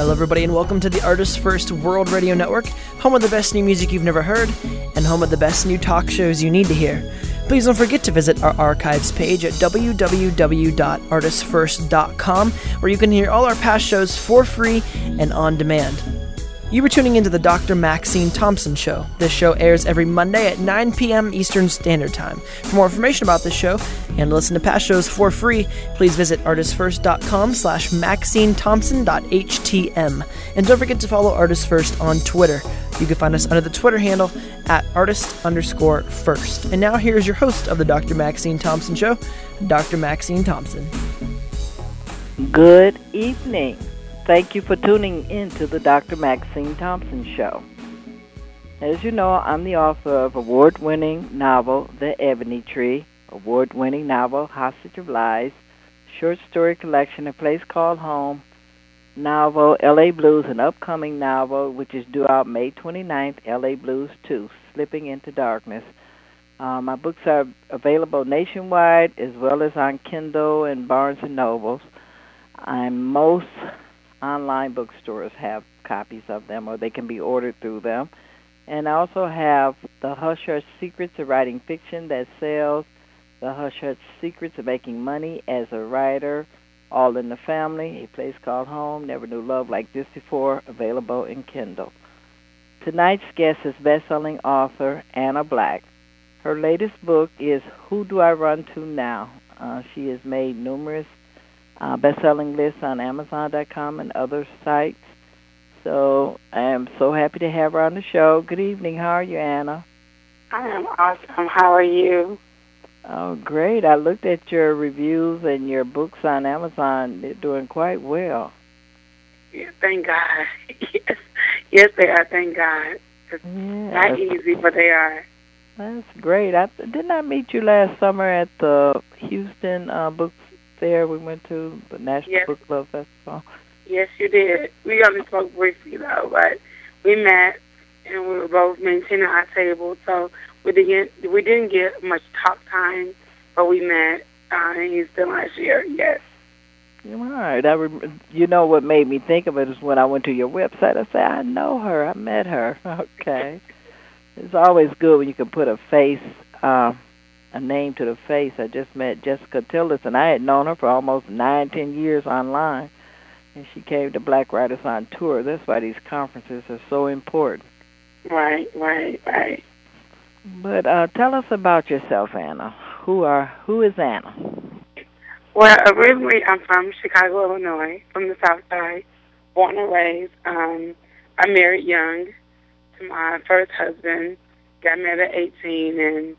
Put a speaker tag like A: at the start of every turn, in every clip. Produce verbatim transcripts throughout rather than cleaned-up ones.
A: Hello, everybody, and welcome to the Artists First World Radio Network, home of the best new music you've never heard, and home of the best new talk shows you need to hear. Please don't forget to visit our archives page at w w w dot artists first dot com, where you can hear all our past shows for free and on demand. You were tuning into the Doctor Maxine Thompson Show. This show airs every Monday at nine p.m. Eastern Standard Time. For more information about this show and to listen to past shows for free, please visit artists first dot com slash maxine thompson dot h t m. And don't forget to follow Artists First on Twitter. You can find us under the Twitter handle at artist underscore first. And now here's your host of the Doctor Maxine Thompson Show, Doctor Maxine Thompson.
B: Good evening. Thank you for tuning in to the Doctor Maxine Thompson Show. As you know, I'm the author of award-winning novel, The Ebony Tree, award-winning novel, Hostage of Lies, short story collection, A Place Called Home, novel, L A Blues, an upcoming novel, which is due out May twenty-ninth, L A Blues two, Slipping into Darkness. Uh, my books are available nationwide as well as on Kindle and Barnes and Nobles. I'm most online bookstores have copies of them, or they can be ordered through them. And I also have the Hush Hush Secrets of Writing Fiction that sells, the Hush Hush Secrets of Making Money as a Writer, All in the Family, A Place Called Home, Never Knew Love Like This Before, available in Kindle. Tonight's guest is best-selling author Anna Black. Her latest book is Who Do I Run To Now? Uh, she has made numerous Uh, best-selling lists on amazon dot com and other sites. So I am so happy to have her on the show. Good evening. How are you, Anna?
C: I am awesome. How are you?
B: Oh, great. I looked at your reviews and your books on Amazon. They're doing quite well.
C: Yeah, thank God. Yes, yes, they are. Thank God. It's
B: yeah,
C: not easy, but they are.
B: That's great. I, didn't I meet you last summer at the Houston uh, Book Fair we went to, the National
C: yes.
B: Book Club Festival?
C: Yes, you did. We only spoke briefly, though, but we met, and we were both maintaining our table, so we didn't, we didn't get much talk time, but we met uh, in Houston last year, yes.
B: All right. I rem- you know what made me think of it is when I went to your website, I said, I know her. I met her. Okay. It's always good when you can put a face uh, a name to the face. I just met Jessica Tillis, and I had known her for almost nine, ten years online, and she came to Black Writers on Tour. That's why these conferences are so important.
C: Right, right, right.
B: But uh, tell us about yourself, Anna. Who are who is Anna?
C: Well, originally I'm from Chicago, Illinois, from the South Side, born and raised. Um, I married young to my first husband, got married at eighteen, and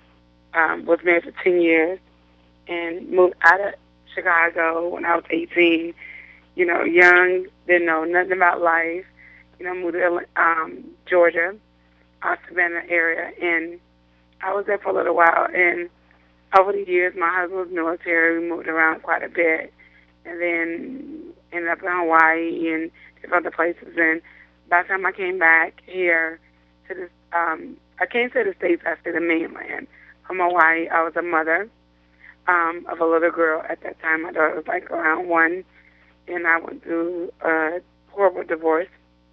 C: Um, was married for ten years and moved out of Chicago when I was eighteen. You know, young, didn't know nothing about life. You know, moved to um, Georgia, uh, Savannah area, and I was there for a little while. And over the years, my husband was military. We moved around quite a bit, and then ended up in Hawaii and different other places. And by the time I came back here to this, um, I can't say the States, I say the mainland. From Hawaii, I was a mother um, of a little girl at that time. My daughter was like around one, and I went through a horrible divorce.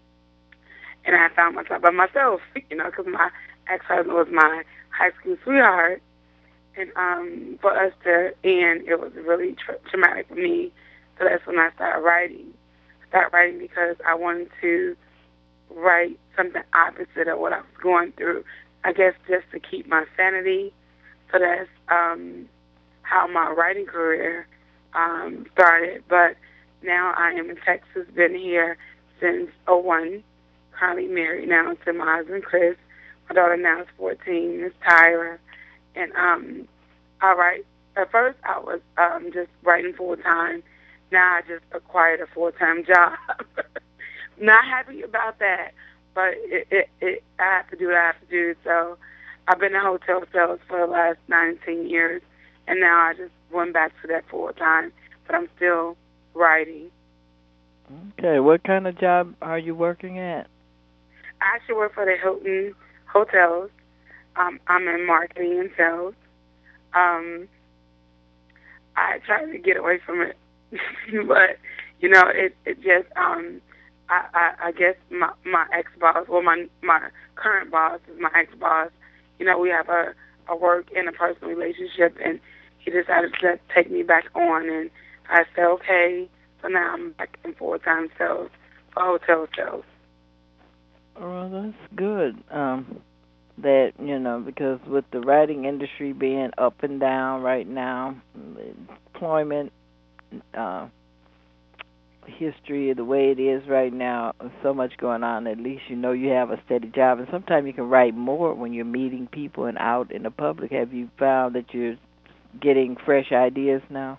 C: And I found myself by myself, you know, because my ex-husband was my high school sweetheart. And um, for us to end, it was really tra- traumatic for me. So that's when I started writing. Started writing because I wanted to write something opposite of what I was going through. I guess just to keep my sanity. So that's um, how my writing career um, started. But now I am in Texas, been here since oh one, currently married now to my husband, Chris. My daughter now is fourteen, Miss Tyra. And um, I write, at first I was um, just writing full-time. Now I just acquired a full-time job. Not happy about that, but it, it, it, I have to do what I have to do. So I've been in hotel sales for the last nineteen years, and now I just went back to that full time, but I'm still writing.
B: Okay, what kind of job are you working at?
C: I actually work for the Hilton Hotels. Um, I'm in marketing and sales. Um, I try to get away from it, but, you know, it, it just, um, I, I, I guess my my ex boss, well, my my current boss is my ex boss. You know, we have a a work and a personal relationship, and he decided to take me back on, and I said okay. So now I'm back in full time sales for hotel sales.
B: Well, that's good. Um, that, you know, because with the writing industry being up and down right now, employment, uh, history, the way it is right now, so much going on, at least you know you have a steady job. And sometimes you can write more when you're meeting people and out in the public. Have you found that you're getting fresh ideas now?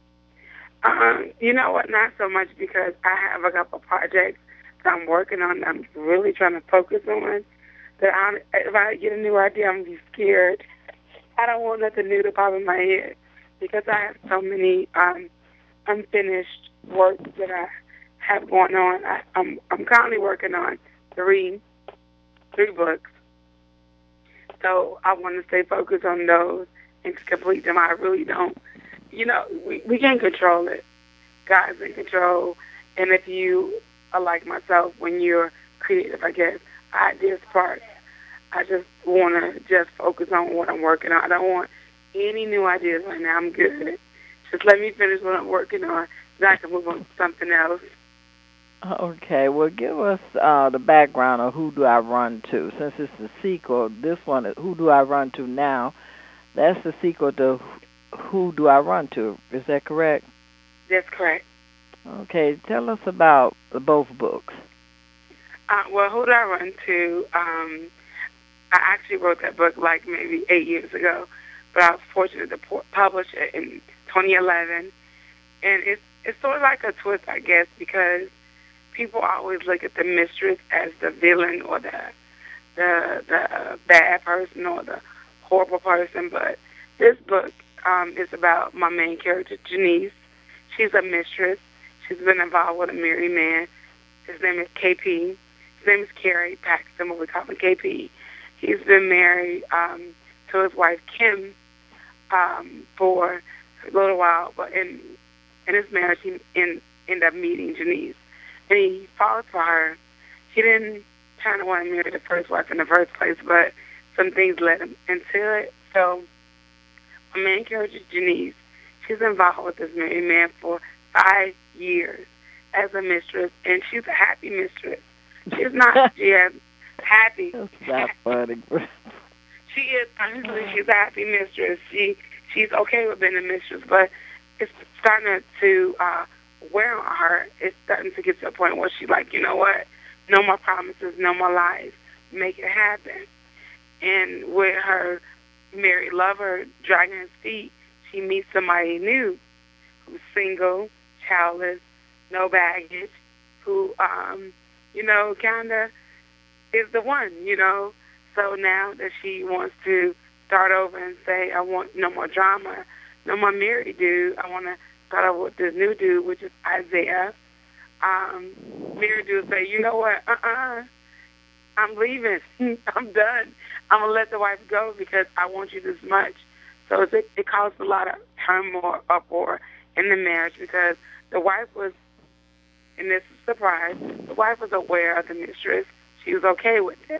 C: Um, you know what, not so much, because I have a couple projects that I'm working on that I'm really trying to focus on. That I, if I get a new idea, I'm going to be scared. I don't want nothing new to pop in my head, because I have so many um, unfinished work that I have going on. I, I'm I'm currently working on three three books, so I want to stay focused on those and to complete them. I really don't. You know, we we can't control it. God's in control, and if you are like myself, when you're creative, I guess ideas spark. I just want to just focus on what I'm working on. I don't want any new ideas right now. I'm good. Just let me finish what I'm working on, then I can move on to something else.
B: Okay, well, give us uh, the background of Who Do I Run To? Since it's the sequel, this one, Who Do I Run To Now, that's the sequel to Who Do I Run To? Is that correct?
C: That's correct.
B: Okay, tell us about both books.
C: Uh, well, Who Do I Run To? Um, I actually wrote that book like maybe eight years ago, but I was fortunate to publish it in twenty eleven. And it's it's sort of like a twist, I guess, because people always look at the mistress as the villain or the the the bad person or the horrible person. But this book um, is about my main character, Janice. She's a mistress. She's been involved with a married man. His name is K P. His name is Kerry Paxton, but we call him K P. He's been married um, to his wife, Kim, um, for a little while, but in in his marriage, he in, ended up meeting Janice, and he falls for her. He didn't kind of want to marry the first wife in the first place, but some things led him into it. So my main character, Janice, she's involved with this married man for five years as a mistress, and she's a happy mistress. She's not she has happy.
B: That's not funny.
C: She is, honestly, she's a happy mistress. She She's okay with being a mistress, but it's starting to uh, wear on her. It's starting to get to a point where she's like, you know what? No more promises, no more lies. Make it happen. And with her married lover dragging his feet, she meets somebody new who's single, childless, no baggage, who, um, you know, kind of is the one, you know. So now that she wants to start over and say, I want no more drama, no more married dude. I want to start over with this new dude, which is Isaiah. Um, married dude say, you know what, uh-uh, I'm leaving. I'm done. I'm going to let the wife go because I want you this much. So it, it caused a lot of turmoil, uproar in the marriage because the wife was, and this is a surprise, the wife was aware of the mistress. She was okay with it.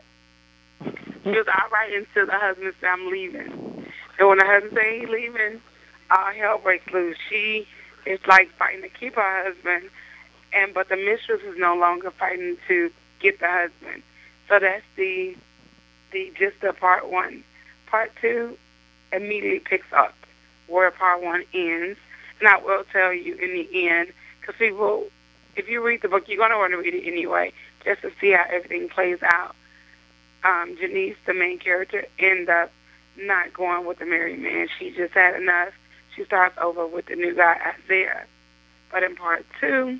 C: She was all right until the husband said, I'm leaving. And when the husband said he's leaving, all hell breaks loose. She is like fighting to keep her husband, and but the mistress is no longer fighting to get the husband. So that's the the just the part one. Part two immediately picks up where part one ends. And I will tell you in the end, because people, if you read the book, you're going to want to read it anyway, just to see how everything plays out. Um, Janice, the main character, ends up not going with the married man. She just had enough. She starts over with the new guy, Isaiah. But in part two,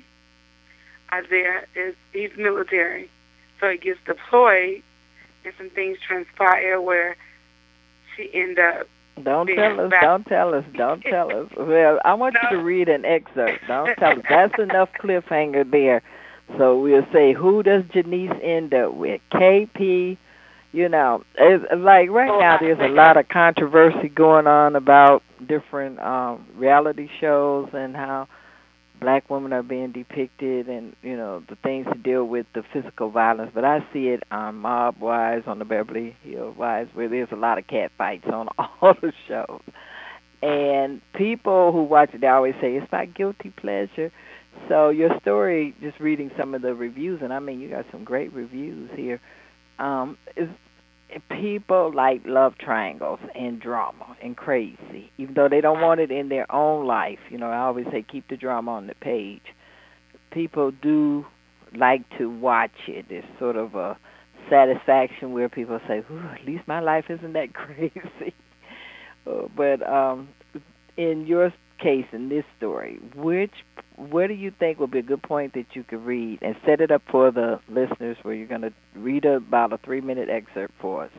C: Isaiah is he's military, so he gets deployed, and some things transpire where she ends up.
B: Don't tell us, back. don't tell us, don't tell us. Well, I want no. you to read an excerpt. Don't tell us. That's enough cliffhanger there. So we'll say, who does Janice end up with? K P. You know, it's like right now there's a lot of controversy going on about different um, reality shows and how black women are being depicted and, you know, the things to deal with the physical violence. But I see it on Mob Wives, on the Beverly Hills Wives, where there's a lot of cat fights on all the shows. And people who watch it, they always say, it's my guilty pleasure. So your story, just reading some of the reviews, and I mean, you got some great reviews here, um, is people like love triangles and drama and crazy, even though they don't want it in their own life. You know, I always say keep the drama on the page. People do like to watch it. It's sort of a satisfaction where people say, ooh, at least my life isn't that crazy. uh, but um, in your case, in this story, which where do you think would be a good point that you could read and set it up for the listeners where you're going to read about a three-minute excerpt for us?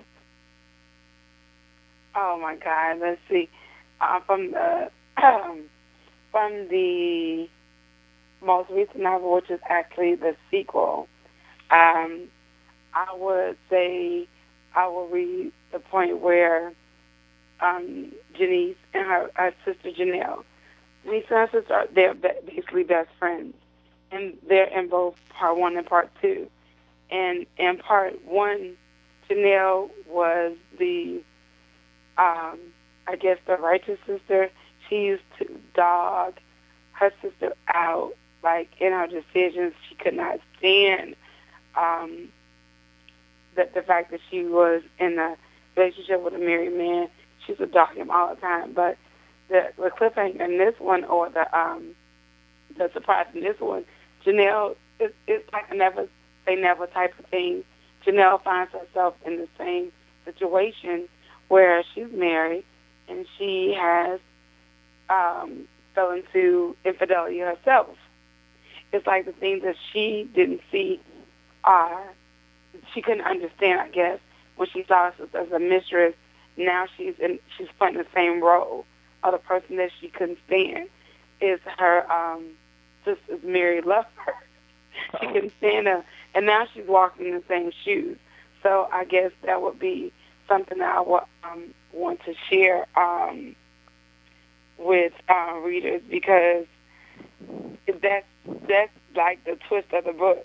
C: Oh, my God. Let's see. Uh, from the um, from the most recent novel, which is actually the sequel, um, I would say I will read the point where um, Janice and her, her sister Janelle, Janice and her sister, are, they're basically best friends, and they're in both part one and part two. And in part one, Janelle was the, um, I guess, the righteous sister. She used to dog her sister out, like, in her decisions. She could not stand um, the, the fact that she was in a relationship with a married man. She used to dog him all the time. But the, the cliffhanger in this one, or the um, the surprise in this one, Janelle, it's, it's like a never say never type of thing. Janelle finds herself in the same situation where she's married and she has um, fell into infidelity herself. It's like the things that she didn't see, uh, she couldn't understand, I guess, when she saw herself as a mistress. Now she's in, she's put in the same role of the person that she couldn't stand. Is her um, sister's married lover. She couldn't stand her, and now she's walking in the same shoes. So I guess that would be something that I would um, want to share um, with uh, readers, because that's that's like the twist of the book.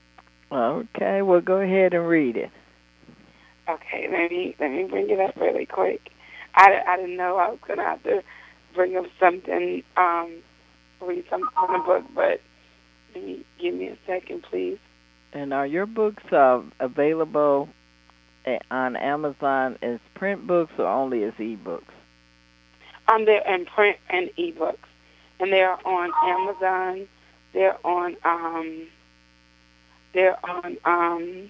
B: Okay, well, go ahead and read it.
C: Okay, let me let me bring it up really quick. I, I didn't know I was going to have to bring up something, um, read something from the book, but let me give me a second, please.
B: And are your books uh, available on Amazon as print books or only as e-books?
C: Um, they're in print and e-books, and they're on Amazon. They're on um, they're on um,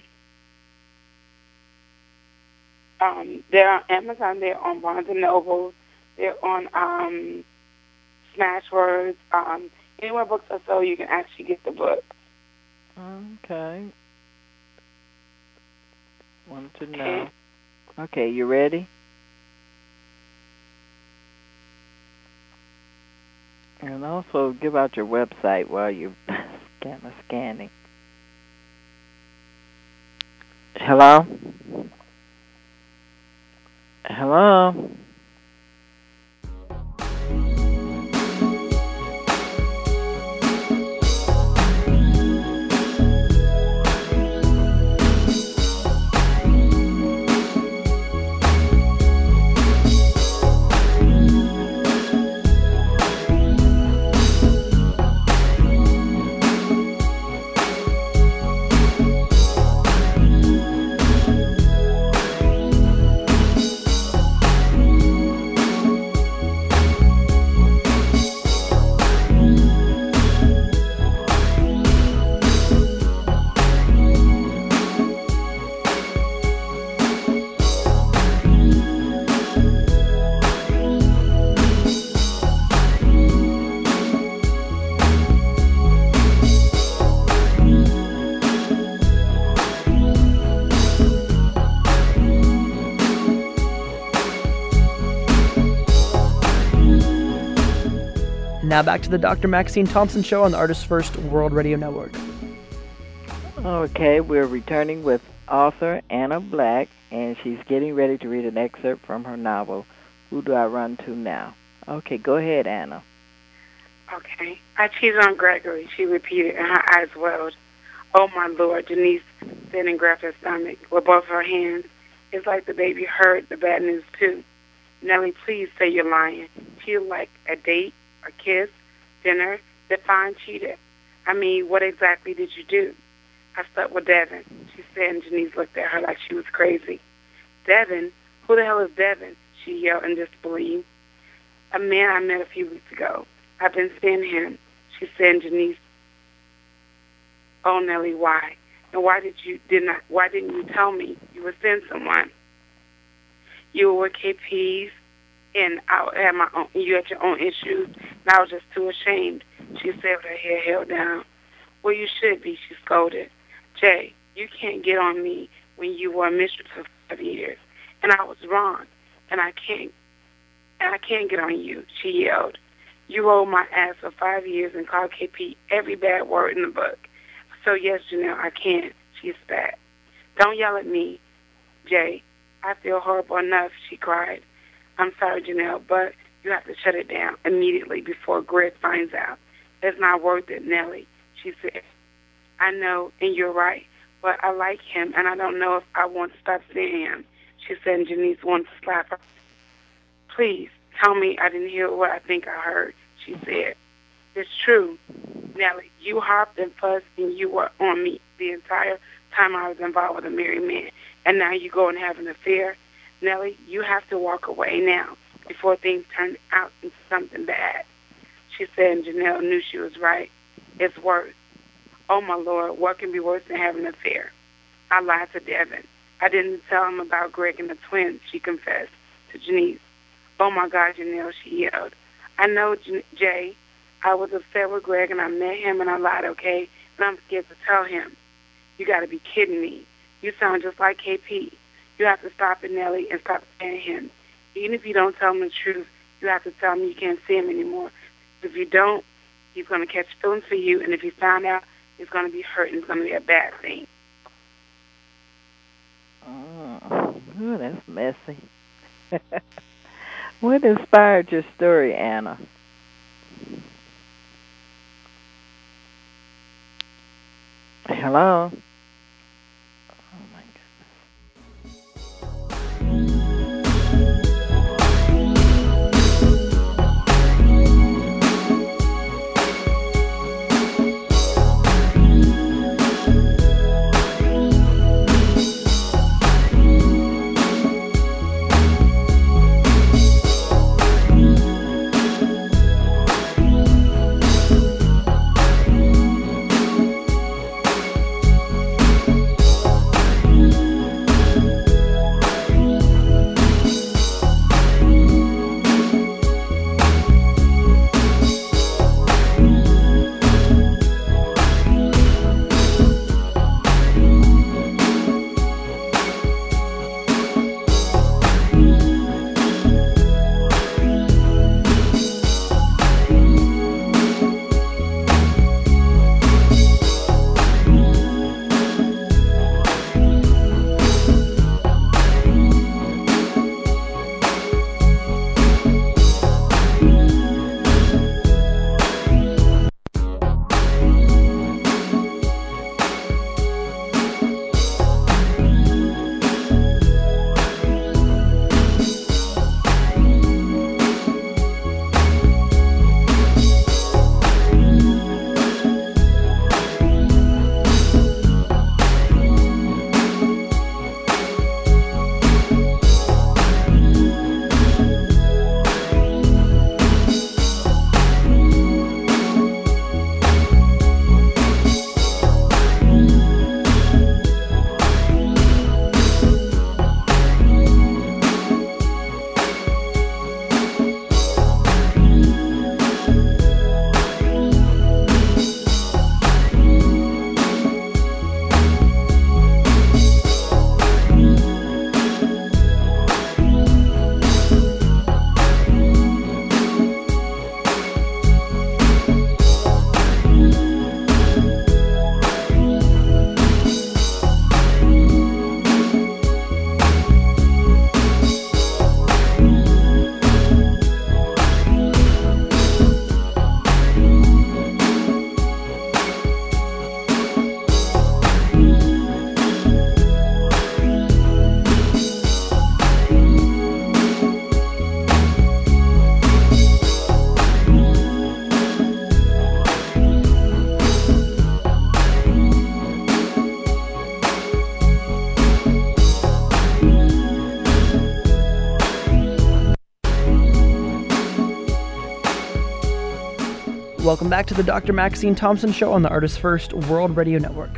C: um, they're on Amazon. They're on Barnes and Noble. They're on um, Smashwords. Um, anywhere books are sold, you can actually get the book.
B: Okay. Wanted to know. Okay, you ready? And also give out your website while you're scanning. Hello? Hello?
A: Now back to the Doctor Maxine Thompson Show on the Artist First World Radio Network.
B: Okay, we're returning with author Anna Black, and she's getting ready to read an excerpt from her novel, Who Do I Run To Now? Okay, go ahead, Anna.
C: Okay. I cheated on Gregory, she repeated, and her eyes welled. Oh, my Lord, Denise then and grabbed her stomach with both her hands. It's like the baby heard the bad news, too. Nellie, please say you're lying. Cheated like a date, a kiss, dinner, define cheated. I mean, what exactly did you do? I slept with Devin, she said, and Janice looked at her like she was crazy. Devin? Who the hell is Devin? She yelled in disbelief. A man I met a few weeks ago. I've been seeing him, she said, and Janice. Oh, Nellie, why? And why did you did not? Why didn't you tell me you were seeing someone? You were with K P's, and I had my own. You had your own issues, and I was just too ashamed. She said with her head held down. Well, you should be, she scolded. Jay, you can't get on me when you were a mistress for five years, and I was wrong, and I can't, and I can't get on you. She yelled. You rolled my ass for five years and called K P every bad word in the book. So, yes, Janelle, I can, she spat. Don't yell at me, Jay. I feel horrible enough, she cried. I'm sorry, Janelle, but you have to shut it down immediately before Greg finds out. It's not worth it, Nellie, she said. I know, and you're right, but I like him, and I don't know if I want to stop seeing him, she said, and Janice wanted to slap her. Please, tell me I didn't hear what I think I heard, she said. It's true. Nellie, you hopped and fussed and you were on me the entire time I was involved with a married man, and now you go and have an affair. Nellie, you have to walk away now before things turn out into something bad, she said, and Janelle knew she was right. It's worse. Oh, my Lord, what can be worse than having an affair? I lied to Devin. I didn't tell him about Greg and the twins, she confessed to Janice. Oh, my God, Janelle, she yelled. I know, J- Jay. I was upset with Greg, and I met him, and I lied, okay? And I'm scared to tell him. You got to be kidding me. You sound just like K P. You have to stop it, Nellie, and stop saying him. Even if you don't tell him the truth, you have to tell him you can't see him anymore. If you don't, he's going to catch feelings for you, and if he found out, he's going to be hurt, and it's going to be a bad thing.
B: Oh, ooh, that's messy. What inspired your story, Anna? Hello? Oh, my
A: Welcome back to the Doctor Maxine Thompson Show on the Artist First World Radio Network.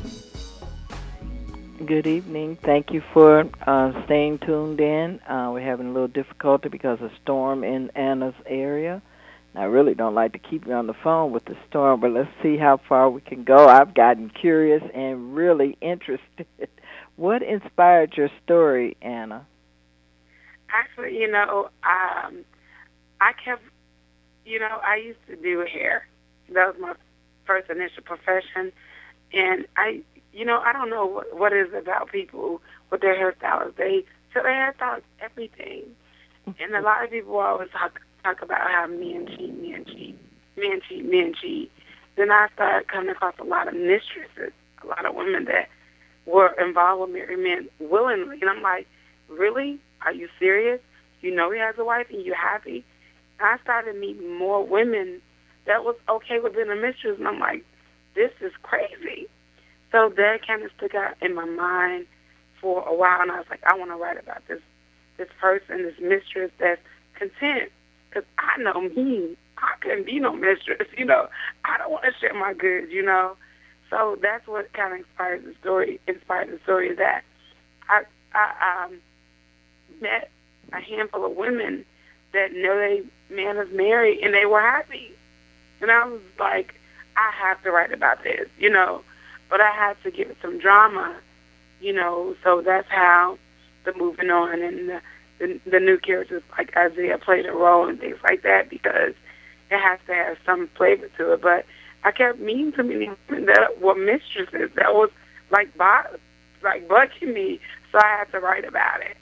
B: Good evening. Thank you for uh, staying tuned in. Uh, we're having a little difficulty because of storm in Anna's area. I really don't like to keep you on the phone with the storm, but let's see how far we can go. I've gotten curious and really interested. What inspired your story, Anna?
C: Actually, you know, um, I kept, you know, I used to do hair. That was my first initial profession. And I, you know, I don't know what, what it is about people with their hairstyles. They, so their hairstyles, everything. And a lot of people always talk talk about how men cheat, men cheat, men cheat, men cheat. Then I started coming across a lot of mistresses, a lot of women that were involved with married men willingly. And I'm like, really? Are you serious? You know he has a wife and you're happy? And I started meeting more women that was okay with being a mistress. And I'm like, this is crazy. So that kind of stuck out in my mind for a while. And I was like, I want to write about this, this person, this mistress that's content. Because I know me, I couldn't be no mistress, you know. I don't want to share my goods, you know. So that's what kind of inspired the story. Inspired the story that I I um, met a handful of women that know they man is married and they were happy, and I was like, I have to write about this, you know. But I had to give it some drama, you know. So that's how the moving on and the The, the new characters like Isaiah played a role and things like that because it has to have some flavor to it. But I kept meeting so many women that were mistresses that was like bo- like bugging me, so I had to write about it.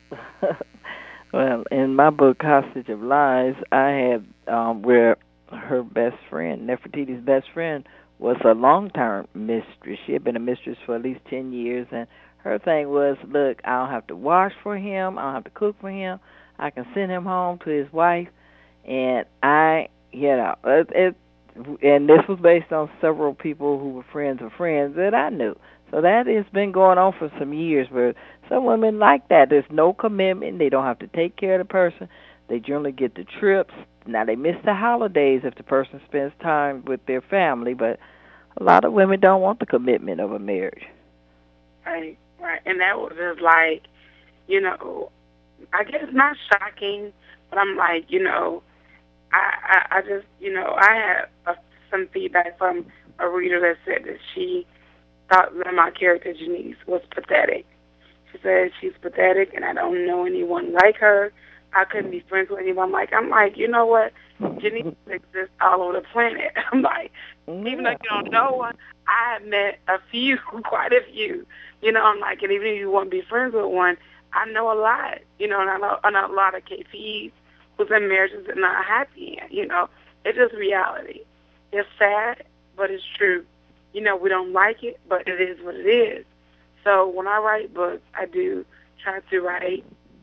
B: Well, in my book, Hostage of Lies, I had um, where her best friend, Nefertiti's best friend, was a long-term mistress. She had been a mistress for at least ten years, and her thing was, look, I don't have to wash for him. I don't have to cook for him. I can send him home to his wife. And I, you know, it, it, and this was based on several people who were friends of friends that I knew. So that has been going on for some years where some women like that. There's no commitment. They don't have to take care of the person. They generally get the trips. Now, they miss the holidays if the person spends time with their family, but a lot of women don't want the commitment of a marriage.
C: Right. Right, and that was just like, you know, I guess not shocking, but I'm like, you know, I, I, I just, you know, I had a, some feedback from a reader that said that she thought that my character, Janice, was pathetic. She said she's pathetic, and I don't know anyone like her. I couldn't be friends with anyone like I'm like, you know what? Janice exists all over the planet. I'm like, even though you don't know one, I have met a few, quite a few. You know, I'm like, and even if you want to be friends with one, I know a lot. You know, and I know, I know a lot of K P Es who's in marriages that are not happy in. You know, it's just reality. It's sad, but it's true. You know, we don't like it, but it is what it is. So when I write books, I do try to write,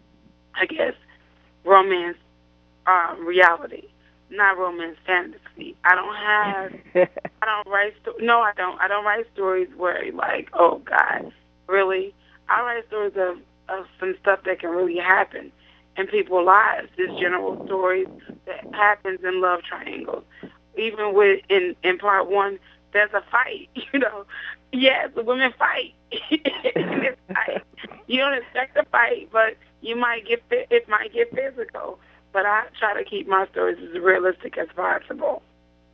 C: I guess, romance um, reality, not romance fantasy. I don't have, I don't write, sto- no, I don't. I don't write stories where, like, oh, God, really? I write stories of, of some stuff that can really happen in people's lives, just general stories that happens in love triangles. Even with, in, in part one, there's a fight, you know. Yes, the women fight. And it's like, you don't expect a fight, but you might get, it might get physical. But I try to keep my stories as realistic as possible.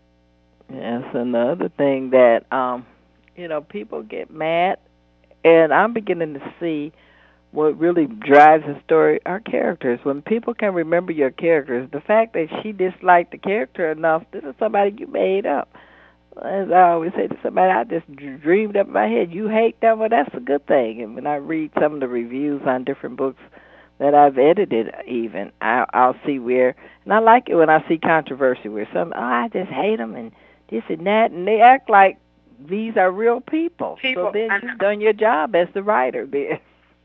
B: Yes, and the other thing that, um, you know, people get mad, and I'm beginning to see what really drives a story are characters. When people can remember your characters, the fact that she disliked the character enough, this is somebody you made up. As I always say to somebody, I just dreamed up in my head, you hate them, well, that's a good thing. And when I read some of the reviews on different books that I've edited even, I, I'll see where, and I like it when I see controversy where some, oh, I just hate them and this and that, and they act like these are real people.
C: people
B: so then you've done your job as the writer there.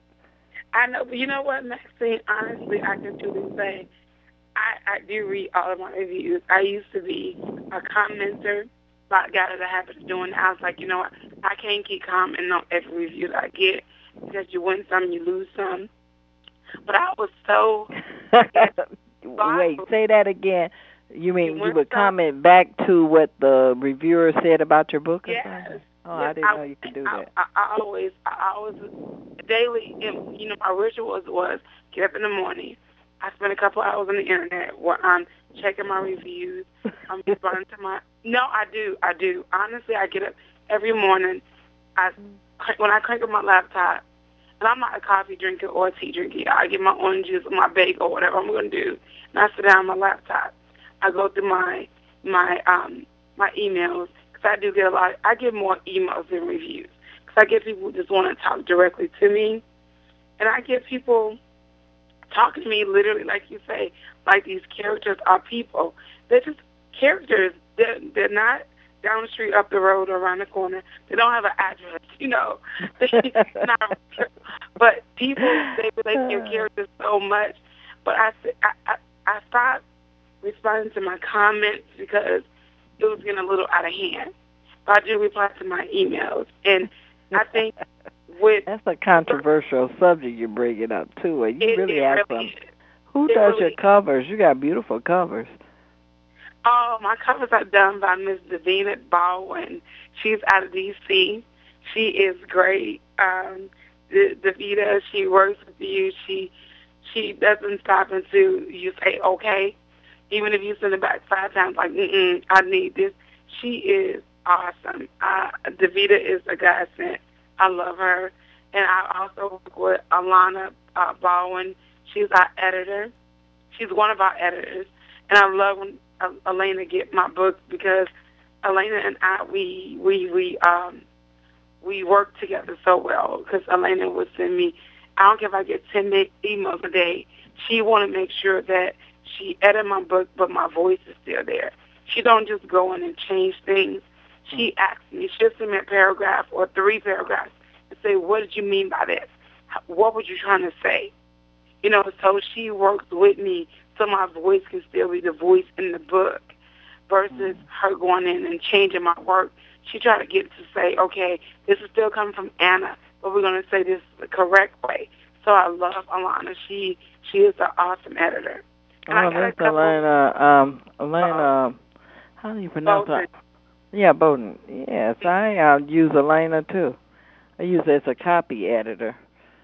C: I know, but you know what, Maxine, honestly, I can truly say, I, I do read all of my reviews. I used to be a commenter. I got in the habit of doing that. I was like, you know what, I can't keep commenting on every review that I get because you win some, you lose some. But I was so...
B: Wait, say that again. You mean
C: you
B: you would
C: some,
B: comment back to what the reviewer said about your book? Or
C: yes.
B: something? Oh,
C: yes,
B: I didn't
C: I,
B: know you could do
C: I,
B: that.
C: I, I always, I always, daily, you know, my rituals was get up in the morning. I spend a couple hours on the internet where I'm checking my reviews. I'm responding to my. No, I do, I do. Honestly, I get up every morning. I when I crank up my laptop, and I'm not a coffee drinker or a tea drinker. I get my orange juice, my bagel, whatever I'm going to do, and I sit down on my laptop. I go through my my um my emails because I do get a lot. I get more emails than reviews because I get people who just want to talk directly to me, and I get people talking to me literally, like you say, like these characters are people. They're just characters. They're, they're not down the street, up the road, or around the corner. They don't have an address, you know. not, but people, they relate to your characters so much. But I, I, I, I stopped responding to my comments because it was getting a little out of hand. But I do reply to my emails. And I think with...
B: That's a controversial subject you're bringing up, too. And you
C: it,
B: really
C: it
B: ask
C: really
B: them,
C: is.
B: who
C: it
B: does
C: really
B: your
C: is.
B: covers? You got beautiful covers.
C: Oh, my covers are done by Miss Davina Baldwin. She's out of D C. She is great. Um, D- Davina, she works with you. She she doesn't stop until you say okay. Even if you send it back five times, like, mm-mm, I need this. She is awesome. Uh, Davina is a godsend. I love her. And I also work with Alana uh, Baldwin. She's our editor. She's one of our editors. And I love when uh, Elena get my books because Elena and I, we we we um we work together so well because Elena would send me, I don't care if I get ten emails a day, she want to make sure that she edit my book, but my voice is still there. She don't just go in and change things. She asks me, she'll send me a paragraph or three paragraphs and say, what did you mean by this? What were you trying to say? You know, so she works with me so my voice can still be the voice in the book versus her going in and changing my work. She tried to get to say, okay, this is still coming from Anna, but we're going to say this the correct way. So I love Alana. She she is an awesome editor. And
B: oh,
C: I got
B: Miss
C: a couple,
B: Elena, um, Elena, uh, how do you pronounce
C: Bowden.
B: that? Yeah, Bowden. Yes, I uh, use Elena, too. I use her as a copy editor.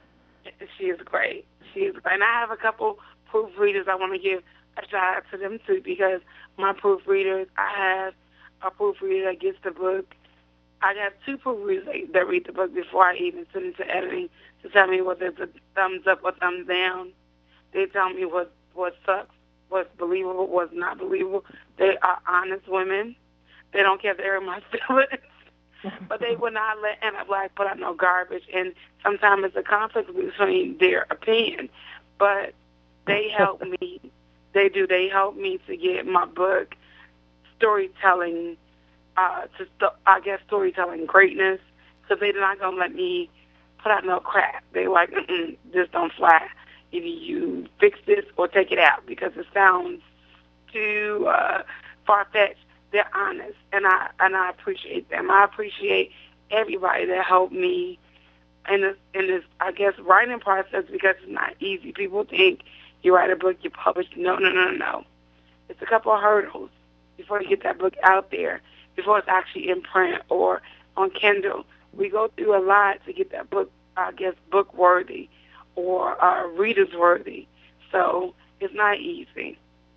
C: She is great. She is great. And I have a couple proofreaders I want to give a shout out to them too because my proofreaders, I have a proofreader that gets the book. I got two proofreaders that read the book before I even send it to editing to tell me whether it's a thumbs up or thumbs down. They tell me what, what sucks, what's believable, what's not believable. They are honest women. They don't care if they're in my feelings. But they would not let Anna Black put out no garbage. And sometimes it's a conflict between their opinion. But they help me. They do. They help me to get my book storytelling, uh, to st- I guess storytelling greatness. Because they're not going to let me put out no crap. They like, mm-mm, this don't fly. Either you fix this or take it out because it sounds too uh, far-fetched. They're honest, and I and I appreciate them. I appreciate everybody that helped me in this, in this, I guess, writing process because it's not easy. People think you write a book, you publish. No, no, no, no. It's a couple of hurdles before you get that book out there, before it's actually in print or on Kindle. We go through a lot to get that book, I guess, book-worthy or uh, readers-worthy. So it's not easy.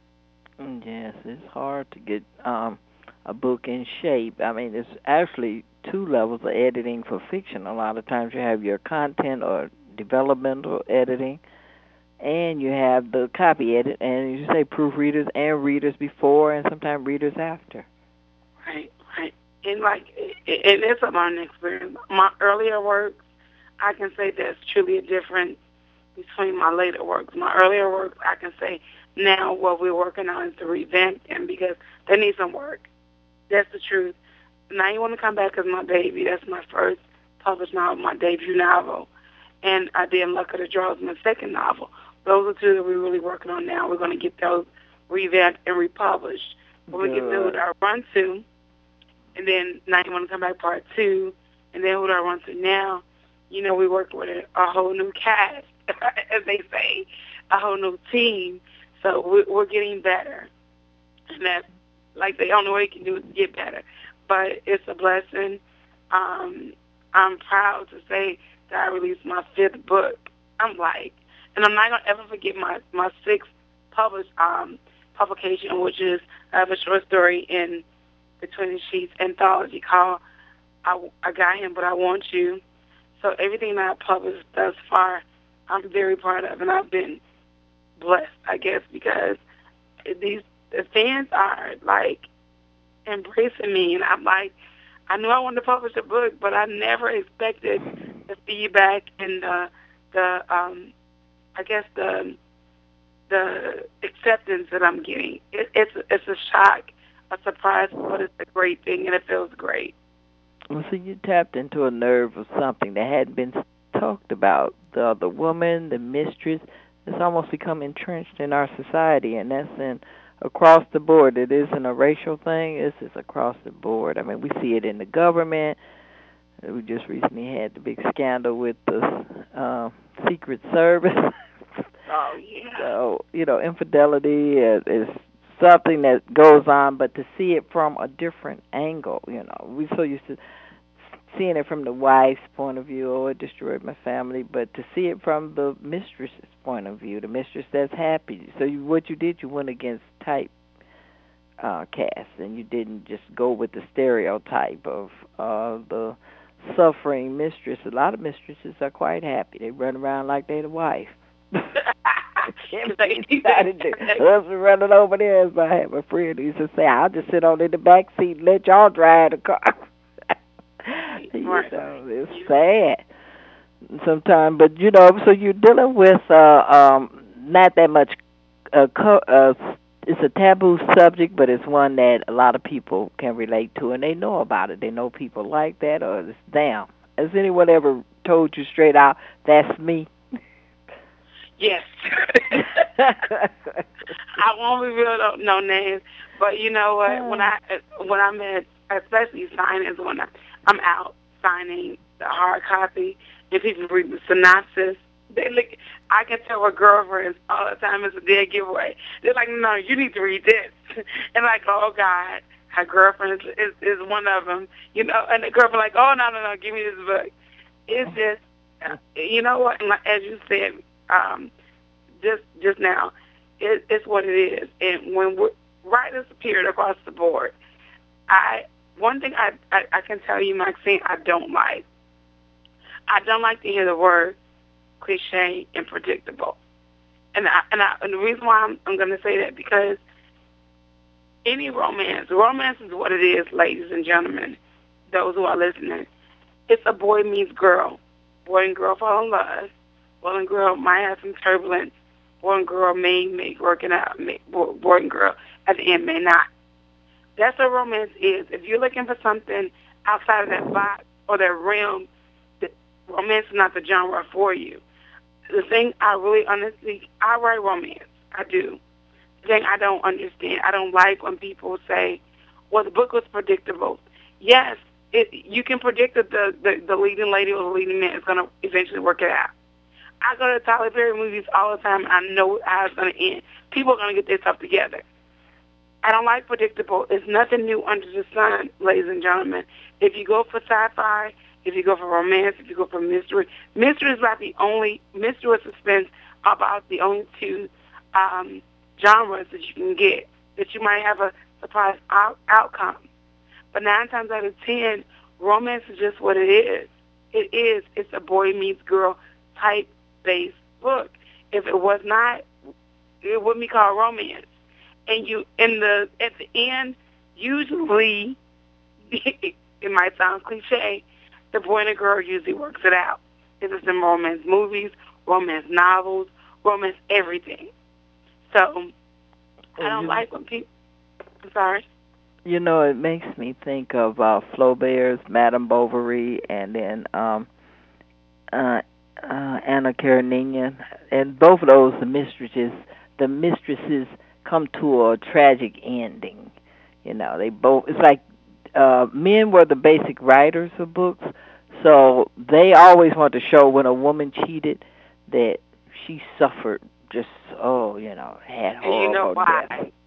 B: Yes, it's hard to get um, a book in shape. I mean, there's actually two levels of editing for fiction. A lot of times you have your content or developmental editing, and you have the copy edit, and you say proofreaders and readers before and sometimes readers after.
C: Right, right. And, like, it, it is a learning experience. My earlier works, I can say there's truly a difference between my later works. My earlier works, I can say now what we're working on is to revamp them because they need some work. That's the truth. Now You Want to Come Back as my baby. That's my first published novel, my debut novel. And I Did Luck of the Draw is my second novel. Those are two that we're really working on now. We're going to get those revamped and republished. When we get to Who Do I Run To, and then Now You Want to Come Back Part two, and then Who Do I Run To Now, you know, we work with a, a whole new cast, as they say, a whole new team. So we're, we're getting better. and that's like the only way you can do is get better. But it's a blessing. Um, I'm proud to say that I released my fifth book. I'm like, and I'm not gonna ever forget my my sixth published um, publication, which is I have a short story in the twenty Sheets anthology called I, I Got Him, But I Want You. So everything that I published thus far, I'm very proud of, and I've been blessed, I guess, because these the fans are like embracing me, and I'm like, I knew I wanted to publish a book, but I never expected the feedback and the the um, I guess the the acceptance that I'm getting. It, it's it's a shock, a surprise, but it's a great thing, and it feels great.
B: Well, so you tapped into a nerve of something that hadn't been talked about. The the woman, the mistress, it's almost become entrenched in our society, and that's in across the board. It isn't a racial thing. This is across the board. I mean, we see it in the government. We just recently had the big scandal with the uh, Secret Service.
C: Oh, yeah.
B: So, you know, infidelity is, is something that goes on, but to see it from a different angle, you know, we so used to seeing it from the wife's point of view, oh, it destroyed my family, but to see it from the mistress's point of view, the mistress that's happy. So you, what you did, you went against type uh, cast, and you didn't just go with the stereotype of uh, the suffering mistress. A lot of mistresses are quite happy. They run around like they're the wife. Husband running over there. As I have a friend who used to say, I'll just sit on in the back seat and let y'all drive the car. You
C: right.
B: know, it's sad sometimes, but you know, so you're dealing with uh, um, not that much. Uh, co- uh, it's a taboo subject, but it's one that a lot of people can relate to, and they know about it. They know people like that, or it's them. Has anyone ever told you straight out, "That's me"?
C: Yes. I won't reveal no, no names, but you know what? Uh, when I when I'm at, especially signings, when I, I'm out signing the hard copy, and people read the synopsis, they look. I can tell her girlfriends all the time it's a dead giveaway. They're like, "No, you need to read this," and like, "Oh God, her girlfriend is, is is one of them," you know. And the girlfriend like, "Oh no, no, no, give me this book." It's just, you know what? As you said. Um, just just now, it, it's what it is. And when we're, writers appeared across the board, I one thing I, I, I can tell you, Maxine, I don't like. I don't like to hear the word cliche and predictable. And I, and, I, and the reason why I'm, I'm going to say that, because any romance, romance is what it is, ladies and gentlemen, those who are listening. It's a boy meets girl. Boy and girl fall in love. Boy and girl might have some turbulence. Boy and girl may make working out. May, boy and girl at the end may not. That's what romance is. If you're looking for something outside of that box or that realm, the, romance is not the genre for you. The thing I really honestly, I write romance. I do. The thing I don't understand, I don't like when people say, well, the book was predictable. Yes, it, you can predict that the, the, the leading lady or the leading man is going to eventually work it out. I go to Tyler Perry movies all the time, and I know how it's going to end. People are going to get their stuff together. I don't like predictable. There's nothing new under the sun, ladies and gentlemen. If you go for sci-fi, if you go for romance, if you go for mystery, mystery is about the only, mystery or suspense are about the only two um, genres that you can get, that you might have a surprise out- outcome. But nine times out of ten, romance is just what it is. It is. It's a boy meets girl type-based book. If it was not, it wouldn't be called romance. And you, in the at the end, usually, it might sound cliche, the boy and the girl usually works it out. If it's in romance movies, romance novels, romance everything. So, I don't like when people, I'm sorry.
B: You know, it makes me think of uh, Flaubert's Madame Bovary, and then um, uh, uh, Anna Karenina, and both of those, the mistresses, the mistresses come to a tragic ending. You know, they both, it's like uh, men were the basic writers of books, so they always want to show when a woman cheated that she suffered just, oh, you know, had horrible
C: you know why?
B: death.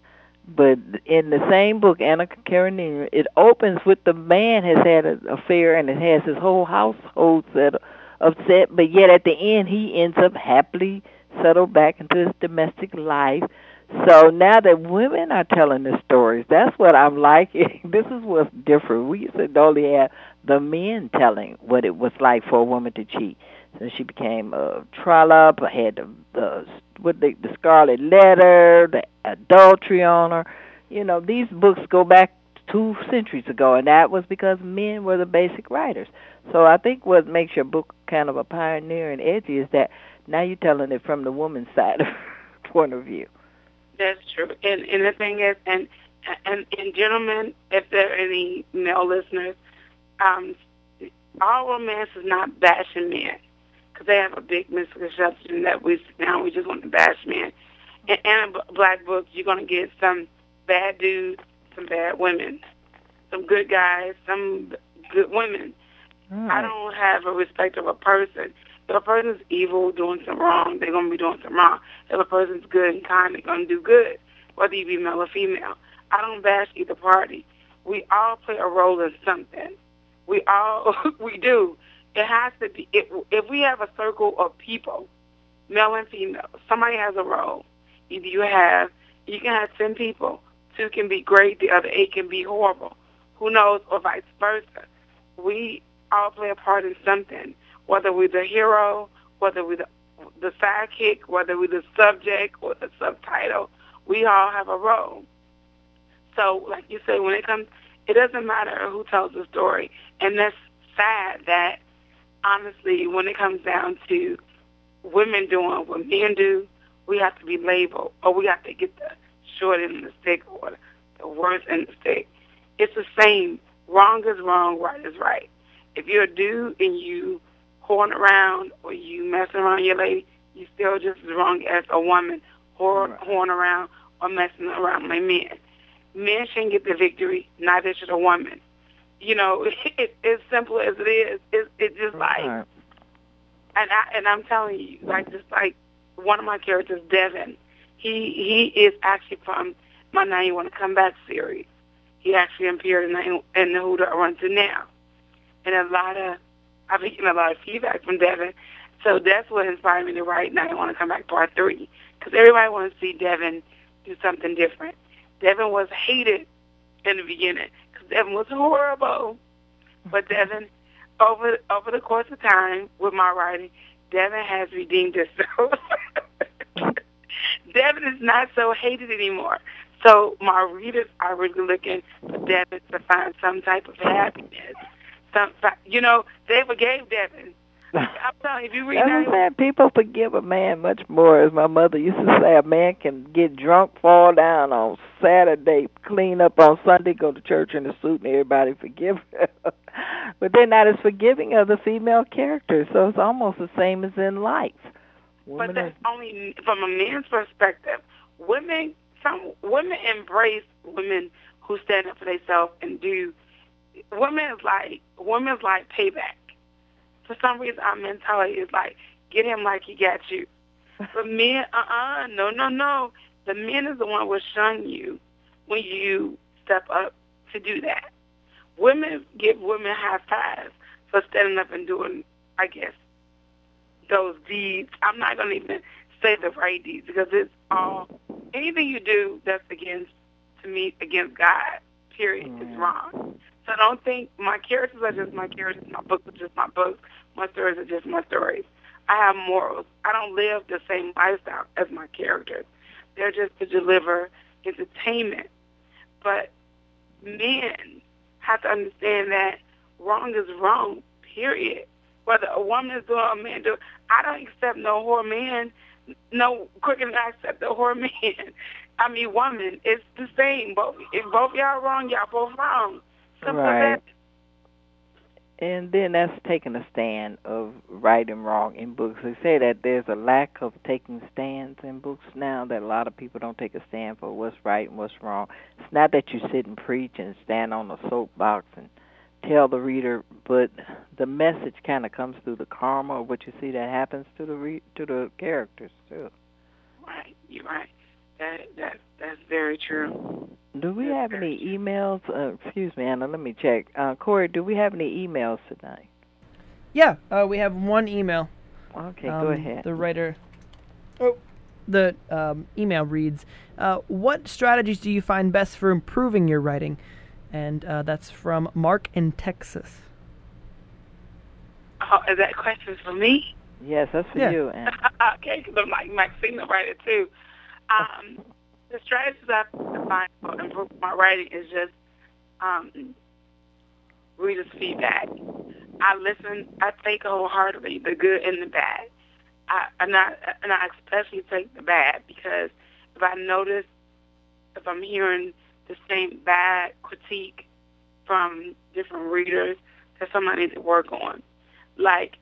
B: But in the same book, Anna Karenina, it opens with the man has had an affair and it has his whole household set upset, but yet at the end he ends up happily settled back into his domestic life. So now that women are telling the stories, that's what I'm liking. This is what's different. We used to only have the men telling what it was like for a woman to cheat. So she became a trollop, had the, the what the, the scarlet letter, the adultery on her. You know, these books go back two centuries ago, and that was because men were the basic writers. So I think what makes your book kind of a pioneer and edgy is that now you're telling it from the woman's side point of view.
C: That's true. And and the thing is, and and, and gentlemen, if there are any male listeners, um, all romance is not bashing men, because they have a big misconception that we now we just want to bash men. In, in a black book, you're going to get some bad dudes, some bad women, some good guys, some good women.
B: Right.
C: I don't have a respect of a person. If a person's evil, doing something wrong, they're going to be doing something wrong. If a person's good and kind, they're going to do good, whether you be male or female. I don't bash either party. We all play a role in something. We all, we do. It has to be, if, if we have a circle of people, male and female, somebody has a role. Either you have, you can have ten people. Two can be great, the other eight can be horrible. Who knows, or vice versa. We all play a part in something, whether we're the hero, whether we're the, the sidekick, whether we're the subject or the subtitle. We all have a role. So, like you say, when it comes, it doesn't matter who tells the story. And that's sad that, honestly, when it comes down to women doing what men do, we have to be labeled, or we have to get the short end of the stick or the worst end of the stick. It's the same. Wrong is wrong, right is right. If you're a dude and you horn around or you messing around your lady, you still just as wrong as a woman horn, right. horn around or messing around my men. Men shouldn't get the victory, neither should a woman. You know, it's as simple as it is. It's, it's just like, right. and I and I'm telling you, like just like one of my characters, Devin, he he is actually from my Now You Want to Come Back series. He actually appeared in the, in the Who Do I Run To Now. And a lot of, I've been getting a lot of feedback from Devin. So that's what inspired me to write Now You Want to Come Back Part three. Because everybody wants to see Devin do something different. Devin was hated in the beginning because Devin was horrible. But Devin, over over the course of time with my writing, Devin has redeemed himself. Devin is not so hated anymore. So my readers are really looking for Devin to find some type of happiness. Some, you know, they forgave Devin. I'm telling you, if you read
B: That's sad. People forgive a man much more, as my mother used to say. A man can get drunk, fall down on Saturday, clean up on Sunday, go to church in a suit, and everybody forgive him. But they're not as forgiving of the female characters, so it's almost the same as in life.
C: Women but that's are, only from a man's perspective. Women, some women embrace women who stand up for themselves and do. Women is like women's like payback. For some reason, our mentality is like, get him like he got you. But men, uh-uh, no, no, no. The men is the one who will shun you when you step up to do that. Women give women high fives for standing up and doing, I guess, those deeds. I'm not going to even say the right deeds because it's all, anything you do that's against, to me, against God, period, mm. is wrong. So I don't think my characters are just my characters, my books are just my books, my stories are just my stories. I have morals. I don't live the same lifestyle as my characters. They're just to deliver entertainment. But men have to understand that wrong is wrong, period. Whether a woman is doing or a man doing, I don't accept no whore man, no quicker than I accept the whore man. I mean, woman, it's the same. Both, if both y'all wrong, y'all both wrong. Something
B: right.
C: Like
B: and then that's taking a stand of right and wrong in books. They say that there's a lack of taking stands in books now, that a lot of people don't take a stand for what's right and what's wrong. It's not that you sit and preach and stand on a soapbox and tell the reader, but the message kind of comes through the karma of what you see that happens to the re- to the characters too.
C: Right, you're right. That that that's very true.
B: Do we
C: That's
B: have
C: very
B: any
C: true.
B: emails? Uh, excuse me, Anna. Let me check. Uh, Corey, do we have any emails tonight?
A: Yeah, uh, we have one email.
B: Okay,
A: um,
B: go ahead.
A: The writer, oh, the um, email reads, uh, "What strategies do you find best for improving your writing?" And uh, that's from Mark in Texas.
C: Oh, is that question for me?
B: Yes, that's for
A: Yeah.
B: you, Anna.
C: Okay, because I'm like Maxine, the writer too. Um, the strategies I find for improving my writing is just um, readers' feedback. I listen. I take wholeheartedly the good and the bad. I and I and I especially take the bad because if I notice if I'm hearing the same bad critique from different readers, that's something I need to work on. Like,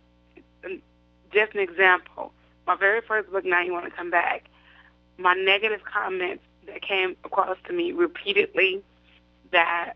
C: just an example, my very first book, Now You Want to Come Back, my negative comments that came across to me repeatedly, that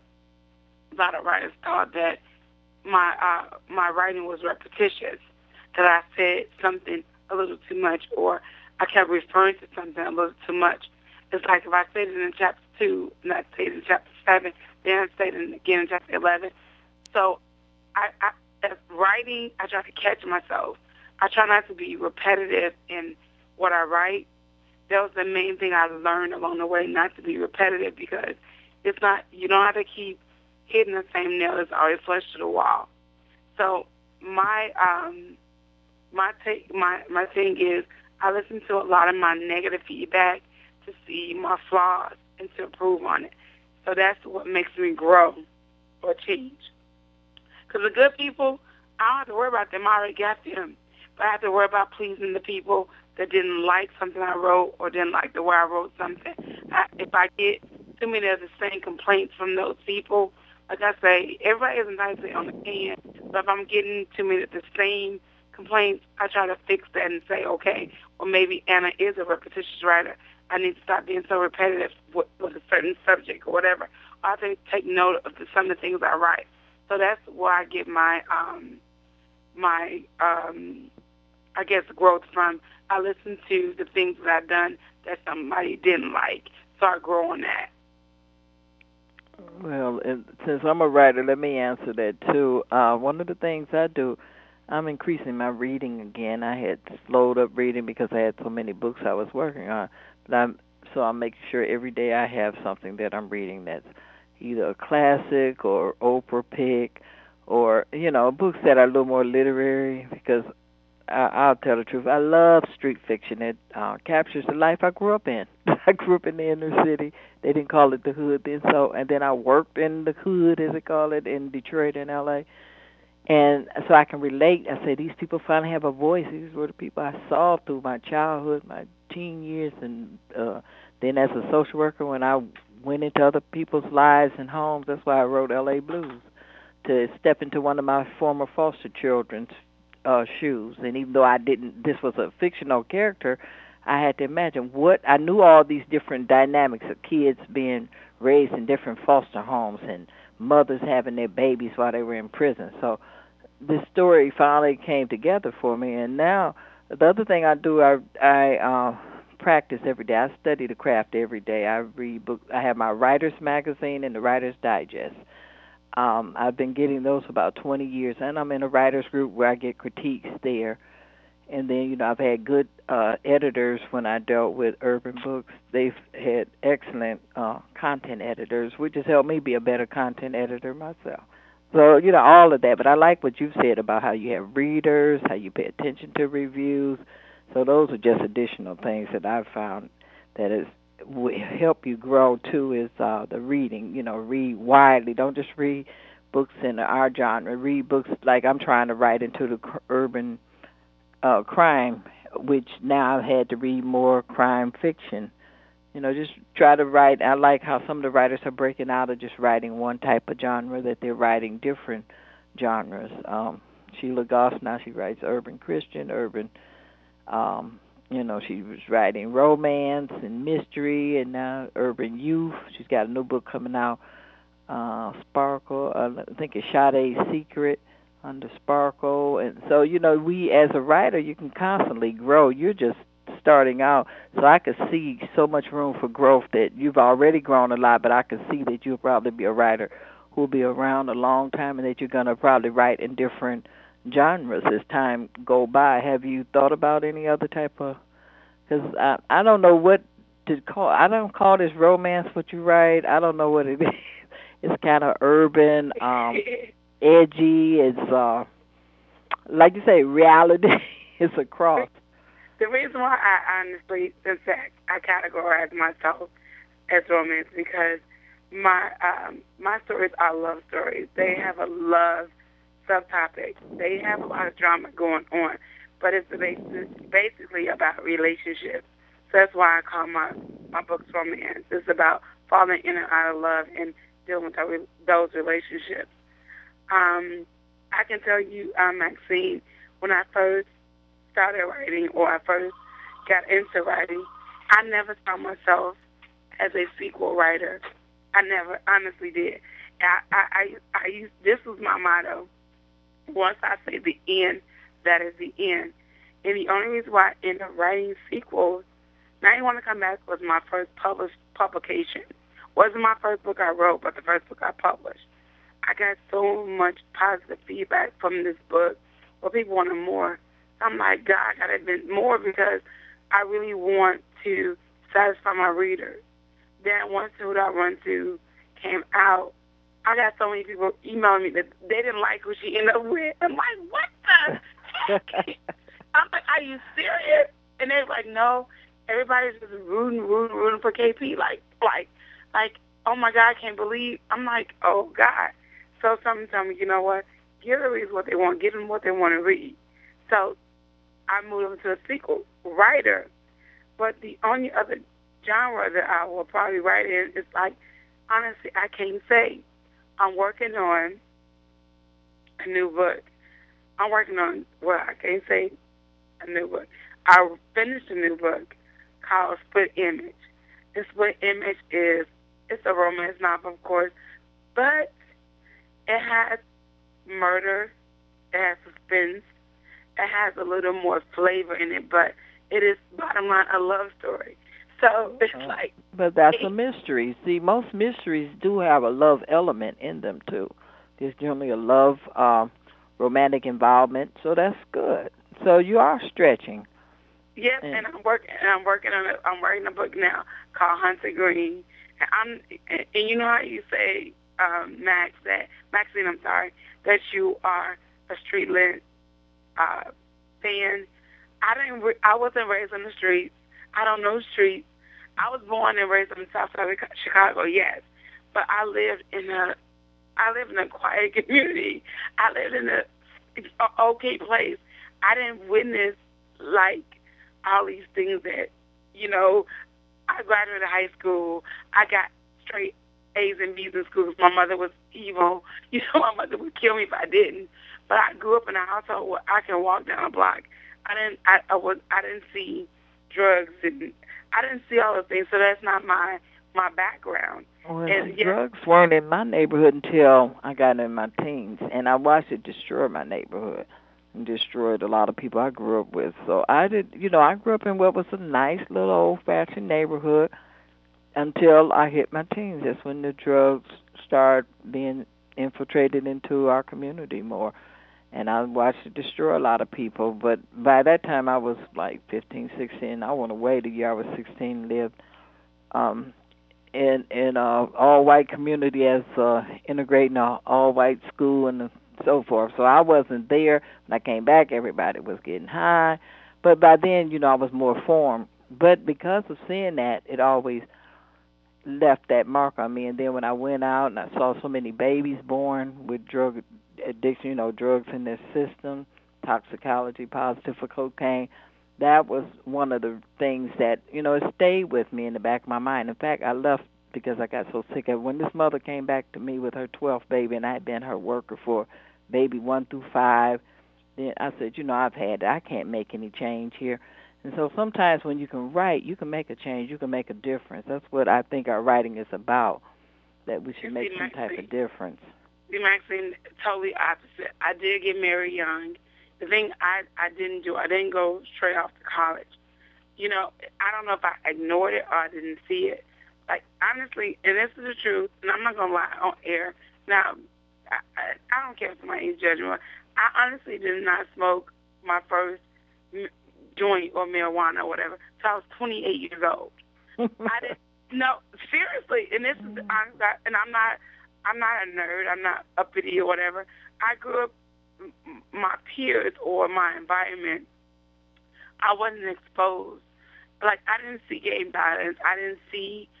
C: a lot of writers thought that my uh, my writing was repetitious, that I said something a little too much, or I kept referring to something a little too much. It's like if I said it in chapter two, and I say it in chapter seven, then I say it again in chapter eleven. So I, I as writing, I try to catch myself. I try not to be repetitive in what I write. That was the main thing I learned along the way, not to be repetitive, because it's not, you don't have to keep hitting the same nail that's always flushed to the wall. So my um my take my my thing is I listen to a lot of my negative feedback to see my flaws and to improve on it. So that's what makes me grow or change. Because the good people, I don't have to worry about them. I already got them. But I have to worry about pleasing the people that didn't like something I wrote or didn't like the way I wrote something. I, if I get too many of the same complaints from those people, like I say, everybody is nicely on the can. But if I'm getting too many of the same complaints, I try to fix that and say, okay, well, maybe Anna is a repetitious writer. I need to stop being so repetitive with, with a certain subject or whatever. Or I have to take note of the, some of the things I write. So that's where I get my, um, my um, I guess, growth from. I listen to the things that I've done that somebody didn't like, so I grow on that.
B: Well, and since I'm a writer, let me answer that too. Uh, one of the things I do, I'm increasing my reading again. I had slowed up reading because I had so many books I was working on. But I'm so I'm making sure every day I have something that I'm reading that's either a classic or Oprah pick, or you know, books that are a little more literary. Because I, I'll tell the truth, I love street fiction. It uh, captures the life I grew up in. I grew up in the inner city. They didn't call it the hood then, so and then I worked in the hood, as they call it, in Detroit and L A. And so I can relate. I say these people finally have a voice. These were the people I saw through my childhood, my teen years, and uh, then as a social worker when I went into other people's lives and homes. That's why I wrote L A Blues, to step into one of my former foster children's uh, shoes. And even though I didn't, this was a fictional character, I had to imagine what, I knew all these different dynamics of kids being raised in different foster homes and mothers having their babies while they were in prison. So this story finally came together for me. And now the other thing I do, I, I uh, practice every day. I study the craft every day. I read books. I have my Writer's Magazine and the Writer's Digest. Um, I've been getting those for about twenty years, and I'm in a writer's group where I get critiques there. And then, you know, I've had good uh, editors when I dealt with urban books. They've had excellent uh, content editors, which has helped me be a better content editor myself. So, you know, all of that. But I like what you said about how you have readers, how you pay attention to reviews. So those are just additional things that I've found that is will help you grow, too, is uh, the reading. You know, read widely. Don't just read books in our genre. Read books like I'm trying to write into the urban Uh, crime, which now I've had to read more crime fiction. You know, just try to write. I like how some of the writers are breaking out of just writing one type of genre, that they're writing different genres. Um, Sheila Goss, now she writes urban Christian, urban, um, you know, she was writing romance and mystery, and now urban youth. She's got a new book coming out, uh, Sparkle, uh, I think it's Sade's Secret, under Sparkle. And so, you know, we as a writer, you can constantly grow. You're just starting out. So I could see so much room for growth that you've already grown a lot, but I could see that you'll probably be a writer who will be around a long time and that you're going to probably write in different genres as time go by. Have you thought about any other type of, because I, I don't know what to call, I don't call this romance what you write. I don't know what it is. It's kind of urban, um, edgy. It's, uh, like you say, reality. It's a cross.
C: The reason why I honestly, since I categorize myself as romance, because my um, my stories are love stories. They have a love subtopic. They have a lot of drama going on, but it's basically about relationships. So that's why I call my, my books romance. It's about falling in and out of love and dealing with those relationships. Um, I can tell you, uh, Maxine, when I first started writing or I first got into writing, I never saw myself as a sequel writer. I never honestly did. I, I, I, I used, this was my motto. Once I say the end, that is the end. And the only reason why I ended up writing sequels, Now You Want to Come Back was my first published publication. Wasn't my first book I wrote, but the first book I published. I got so much positive feedback from this book where people wanted more. I'm like, God, I got to admit more because I really want to satisfy my readers. Then once Who I Run To came out, I got so many people emailing me that they didn't like who she ended up with. I'm like, what the heck? I'm like, are you serious? And they're like, no, everybody's just rooting, rooting, rooting for K P. Like, like, like, oh my God, I can't believe. I'm like, oh God. So something tell me, you know what? Give the readers what they want. Give them what they want to read. So I moved them to a sequel writer. But the only other genre that I will probably write in is like, honestly, I can't say. I'm working on a new book. I'm working on, well, I can't say a new book. I finished a new book called Split Image. And Split Image is, it's a romance novel, of course, but it has murder, it has suspense, it has a little more flavor in it, but it is, bottom line, a love story. So it's uh, like...
B: But that's a mystery. See, most mysteries do have a love element in them, too. There's generally a love, uh, romantic involvement, so that's good. So you are stretching.
C: Yes, and, and I'm working. And I'm working on it. I'm writing a book now called Hunter Green. And I'm, and, and you know how you say, um, Max, that Maxine, I'm sorry, that you are a street lit uh, fan. I didn't. Re- I wasn't raised on the streets. I don't know streets. I was born and raised in the South Side of Chicago, yes, but I lived in a, I lived in a quiet community. I lived in a, a okay place. I didn't witness like all these things that, you know. I graduated high school. I got straight A's and B's in school. My mother was evil. You know, my mother would kill me if I didn't. But I grew up in a household where I can walk down a block. I didn't. I, I was. I didn't see drugs and I didn't see all those things. So that's not my my background.
B: Well,
C: and,
B: drugs yeah. weren't in my neighborhood until I got in my teens, and I watched it destroy my neighborhood and destroyed a lot of people I grew up with. So I did. You know, I grew up in what was a nice little old-fashioned neighborhood until I hit my teens. That's when the drugs started being infiltrated into our community more. And I watched it destroy a lot of people. But by that time, I was like fifteen, sixteen. I went away the year I was sixteen, lived um, in in a all-white community as uh, integrating an all-white school and so forth. So I wasn't there. When I came back, everybody was getting high. But by then, you know, I was more formed. But because of seeing that, it always left that mark on me. And then when I went out and I saw so many babies born with drug addiction, you know, drugs in their system, toxicology positive for cocaine, that was one of the things that, you know, it stayed with me in the back of my mind. In fact, I left because I got so sick of it. When this mother came back to me with her twelfth baby, and I had been her worker for baby one through five, then I said, you know, I've had it. I can't make any change here. And so sometimes when you can write, you can make a change. You can make a difference. That's what I think our writing is about, that we should make some type of difference.
C: See, Maxine, totally opposite. I did get married young. The thing I, I didn't do, I didn't go straight off to college. you know, I don't know if I ignored it or I didn't see it. Like, honestly, and this is the truth, and I'm not going to lie on air. Now, I, I, I don't care if somebody's judging me. I honestly did not smoke my first joint or marijuana or whatever until I was twenty-eight years old. I didn't, no, seriously, and this is, I'm not, and I'm not, I'm not a nerd, I'm not uppity or whatever. I grew up, my peers or my environment, I wasn't exposed. Like, I didn't see gang violence. I didn't see,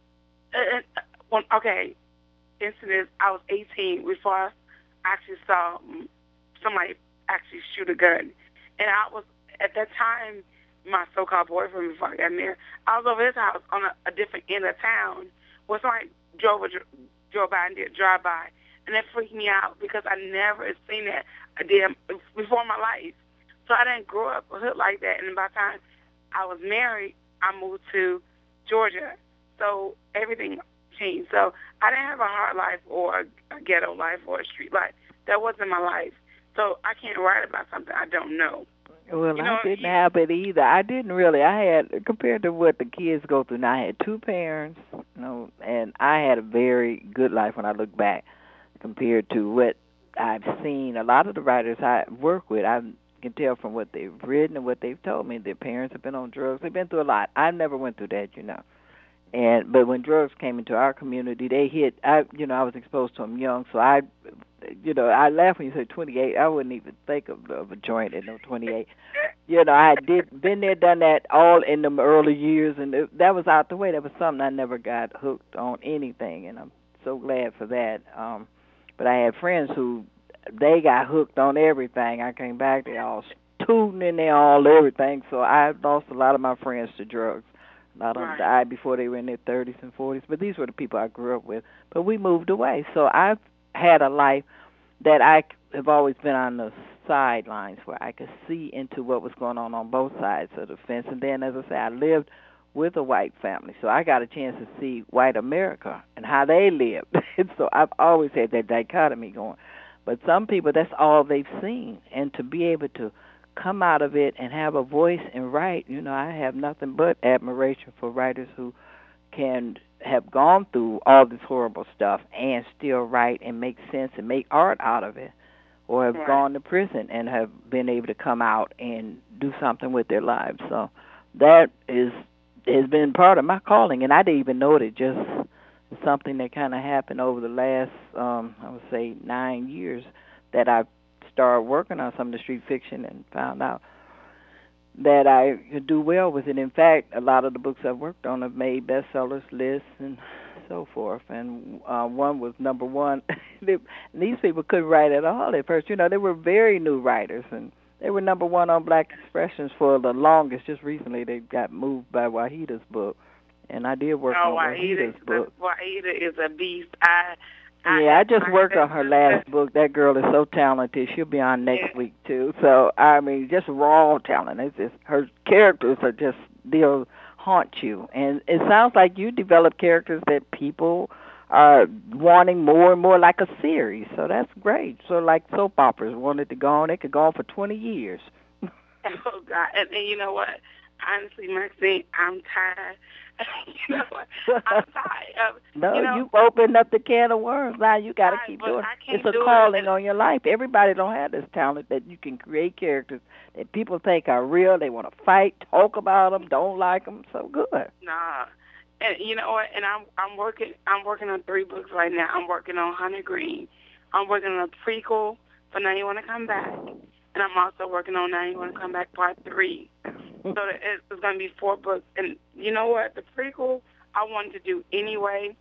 C: uh, well, okay, incidents, I was eighteen before I actually saw somebody actually shoot a gun. And I was, at that time, my so-called boyfriend, before I got married, I was over his house on a, a different end of town where somebody drove, a, drove by and did a drive-by. And that freaked me out because I never had seen that a damn before in my life. So I didn't grow up a hood like that. And by the time I was married, I moved to Georgia. So everything changed. So I didn't have a hard life or a ghetto life or a street life. That wasn't my life. So I can't write about something I don't know.
B: Well,
C: you know,
B: I didn't you, have it either. I didn't really. I had, compared to what the kids go through now, I had two parents, you know, and I had a very good life when I look back compared to what I've seen. A lot of the writers I work with, I can tell from what they've written and what they've told me, their parents have been on drugs. They've been through a lot. I never went through that, you know. And but when drugs came into our community, they hit. I, you know, I was exposed to them young, so I, you know, I laugh when you say twenty-eight. I wouldn't even think of, of a joint at no twenty-eight. You know, I did been there, done that, all in the early years, and it, that was out the way. That was something I never got hooked on anything, and I'm so glad for that. Um, but I had friends who they got hooked on everything. I came back, they all tooting in there, all everything. So I lost a lot of my friends to drugs. A lot of them died before they were in their thirties and forties, but these were the people I grew up with. But we moved away. So I've had a life that I have always been on the sidelines where I could see into what was going on on both sides of the fence. And then, as I say, I lived with a white family, so I got a chance to see white America and how they lived. And so I've always had that dichotomy going. But some people, that's all they've seen. And to be able to come out of it and have a voice and write, you know, I have nothing but admiration for writers who can have gone through all this horrible stuff and still write and make sense and make art out of it, or have right. gone to prison and have been able to come out and do something with their lives. So that is has been part of my calling, and I didn't even know it. Just something that kind of happened over the last, um, I would say, nine years that I've started working on some of the street fiction and found out that I could do well with it. In fact, a lot of the books I've worked on have made bestsellers lists and so forth. And uh, one was number one. they, these people couldn't write at all at first. You know, they were very new writers, and they were number one on Black Expressions for the longest. Just recently they got moved by Wahida's book, and I did work
C: oh,
B: on
C: Wahida,
B: Wahida's book.
C: Wahida is a beast. I
B: Yeah, I just worked on her last book. That girl is so talented. She'll be on next yeah. week, too. So, I mean, just raw talent. It's just, her characters are just, they'll haunt you. And it sounds like you develop characters that people are wanting more and more, like a series. So that's great. So like soap operas wanted to go on. They could go on for twenty years.
C: Oh, God. And, and you know what? Honestly, Maxine, I'm tired. you know what? I'm tired of,
B: no,
C: you know,
B: you've opened up the can of worms. Now you got to keep
C: well,
B: doing
C: it.
B: It's a
C: do
B: calling
C: it.
B: on your life. Everybody don't have this talent that you can create characters that people think are real. They want to fight, talk about them, don't like them. So good.
C: Nah, and you know what? And I'm I'm working I'm working on three books right now. I'm working on Hunter Green. I'm working on a prequel for Now You Want to Come Back, and I'm also working on Now You Want to Come Back Part Three. So it's going to be four books. And you know what? The prequel I wanted to do anyway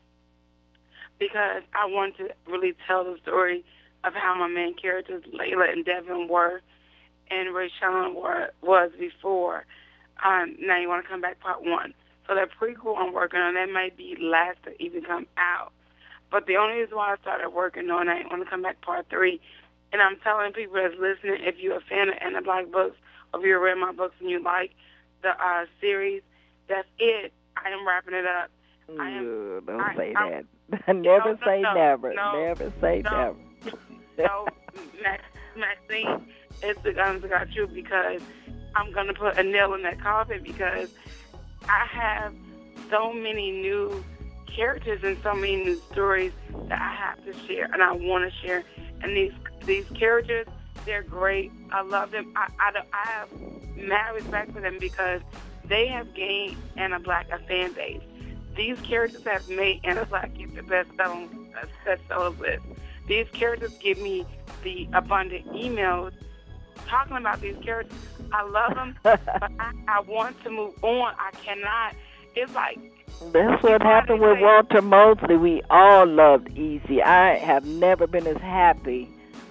C: because I wanted to really tell the story of how my main characters, Layla and Devin, were and Rayshawn were, was before um, Now You Want to Come Back Part One. So that prequel I'm working on, that might be last to even come out. But the only reason why I started working on Now You Want to Come Back Part Three, and I'm telling people that's listening, if you're a fan of Anna Black books, if you read my books and you like the uh, series, that's it. I am wrapping it up. I am,
B: don't
C: I,
B: say
C: I,
B: that. never
C: no,
B: say
C: no,
B: never.
C: No,
B: never say
C: no,
B: never.
C: no, Max, Maxine, it's the honest to God truth because I'm going to put a nail in that coffin because I have so many new characters and so many new stories that I have to share and I want to share. And these these characters, they're great. I love them. I, I, I have mad respect for them because they have gained Anna Black a fan base. These characters have made Anna Black get the best-selling bestseller list. These characters give me the abundant emails talking about these characters. I love them, but I, I want to move on. I cannot. It's like...
B: That's what happened with Walter Mosley. We all loved Easy. I have never been as happy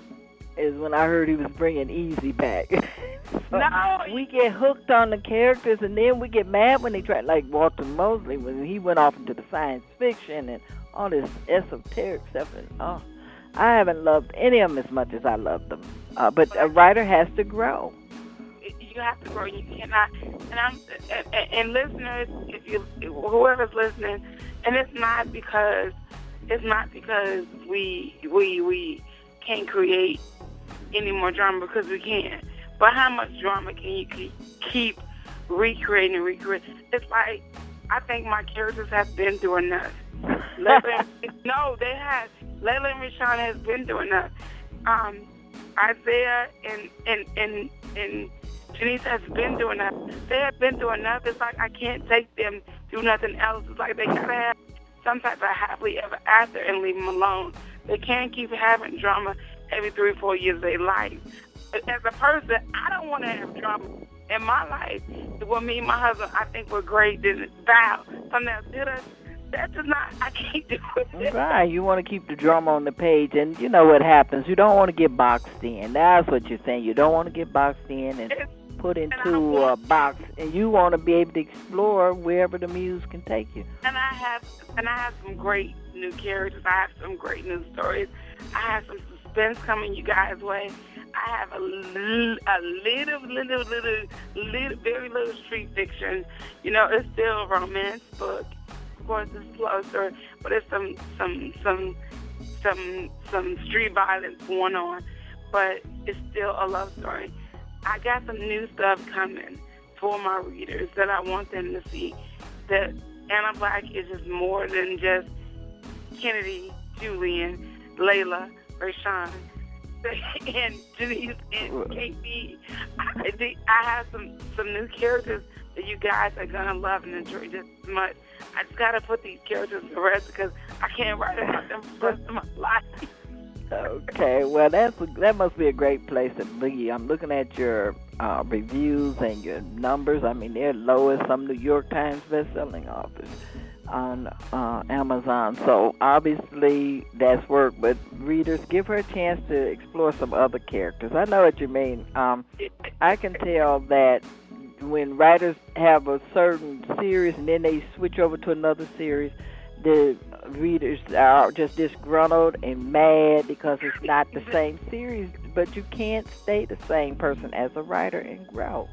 B: as when I heard he was bringing Easy back. So
C: no,
B: we get hooked on the characters, and then we get mad when they try, like Walter Mosley, when he went off into the science fiction and all this esoteric stuff. And oh, I haven't loved any of them as much as I loved them. Uh, but a writer has to grow.
C: You have to grow. You cannot. And I'm and, and listeners, if you whoever's listening, and it's not because it's not because we we we can't create any more drama because we can. But how much drama can you keep recreating and recreating? It's like I think my characters have been through enough. Layla, no, they have. Layla and Rashawn has been through enough. Um, Isaiah and and and and. Janice has been through enough. They have been through enough. It's like I can't take them through nothing else. It's like they gotta have some type of happily ever after and leave them alone. They can't keep having drama every three or four years of their life. As a person, I don't want to have drama in my life. Well, me and my husband, I think we're great. Didn't vow something else did us. That's just not. I can't do it.
B: Right. You want to keep the drama on the page, and you know what happens. You don't want to get boxed in. That's what you're saying. You don't want to get boxed in and
C: it's,
B: put into a box, and you want to be able to explore wherever the muse can take you.
C: And I have, and I have some great new characters. I have some great new stories. I have some suspense coming you guys' way. I have a, l- a little, little, little, little, very little street fiction. You know, it's still a romance book. Of course, it's slow story, but it's some, some, some, some, some street violence going on. But it's still a love story. I got some new stuff coming for my readers that I want them to see. That Anna Black is just more than just Kennedy, Julian, Layla, Rashawn, and Janice and K B. I, they, I have some, some new characters that you guys are going to love and enjoy just as much. I just got to put these characters to rest because I can't write about them for the rest of my life.
B: Okay, well, that's that must be a great place to be. I'm looking at your uh, reviews and your numbers. I mean, they're low as some New York Times best-selling authors on uh, Amazon. So, obviously, that's work. But, readers, give her a chance to explore some other characters. I know what you mean. Um, I can tell that when writers have a certain series and then they switch over to another series, the readers are just disgruntled and mad because it's not the same series, but you can't stay the same person as a writer and grow.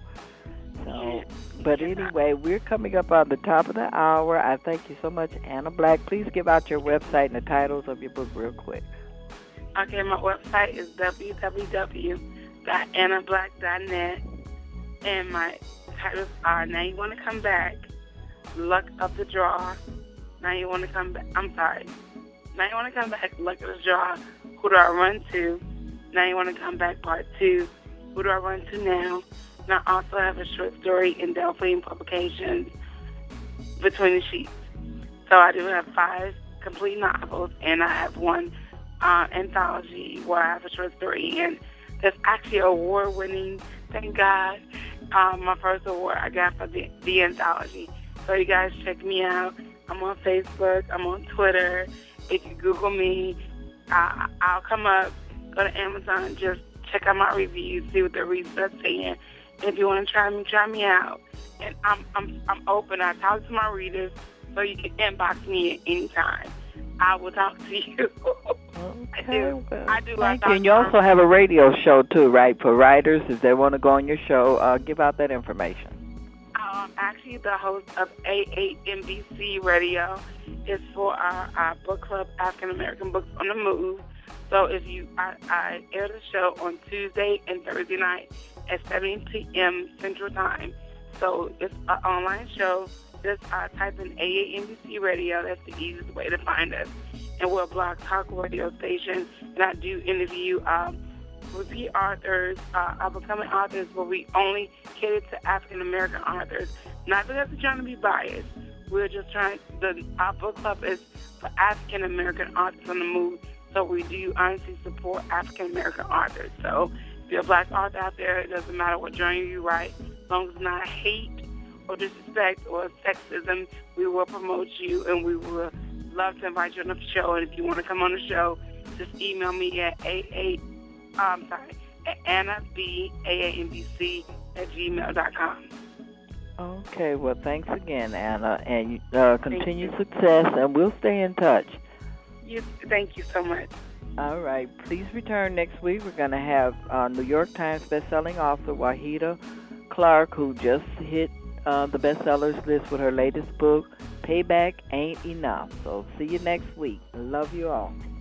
B: So, but anyway, we're coming up on the top of the hour. I thank you so much, Anna Black. Please give out your website and the titles of your book real quick.
C: Okay, my website is w w w dot anna black dot net, and my titles are Now You Want to Come Back, Luck of the Draw, Now You Want to Come Back, I'm sorry, Now You Want to Come Back, Luck of the Draw, Who Do I Run To, Now You Want to Come Back Part two, Who Do I Run To Now, and I also have a short story in Delphine Publications, Between the Sheets. So I do have five complete novels, and I have one uh, anthology where I have a short story in that's actually award-winning, thank God. Um, my first award I got for the, the anthology. So you guys check me out. I'm on Facebook. I'm on Twitter. If you Google me, uh, I'll come up. Go to Amazon. Just check out my reviews. See what the reviews are saying. If you want to try me, try me out. And I'm I'm I'm open. I talk to my readers, so you can inbox me at any time. I will talk to you.
B: Okay,
C: I do.
B: well,
C: I do.
B: thank
C: I
B: you. And you also have a radio show, too, right, for writers. If they want to go on your show, uh, give out that information.
C: Um, actually, the host of A eight N B C Radio is for our, our book club, African American Books on the Move. So if you, I, I air the show on Tuesday and Thursday night at seven p.m. Central Time. So it's an online show. Just uh, type in A A N B C Radio. That's the easiest way to find us. And we're a Blog Talk radio station. And I do interview um, repeat authors, uh, up-and-coming authors, but we only cater to African-American authors. Not because we're trying to be biased. We're just trying, the, our book club is for African-American authors on the move. So we do honestly support African-American authors. So if you're a black author out there, it doesn't matter what genre you write. As long as it's not hate or disrespect or sexism, we will promote you, and we will love to invite you on the show. And if you want to come on the show, just email me at a a um sorry at Anna B A A N B C at gmail dot com.
B: Okay, well, thanks again, Anna, and uh, continued success, and we'll stay in touch.
C: You, thank you so much.
B: All right, please return next week. We're going to have uh, New York Times bestselling author Wahida Clark, who just hit uh, the bestsellers list with her latest book, Payback Ain't Enough. So see you next week. Love you all.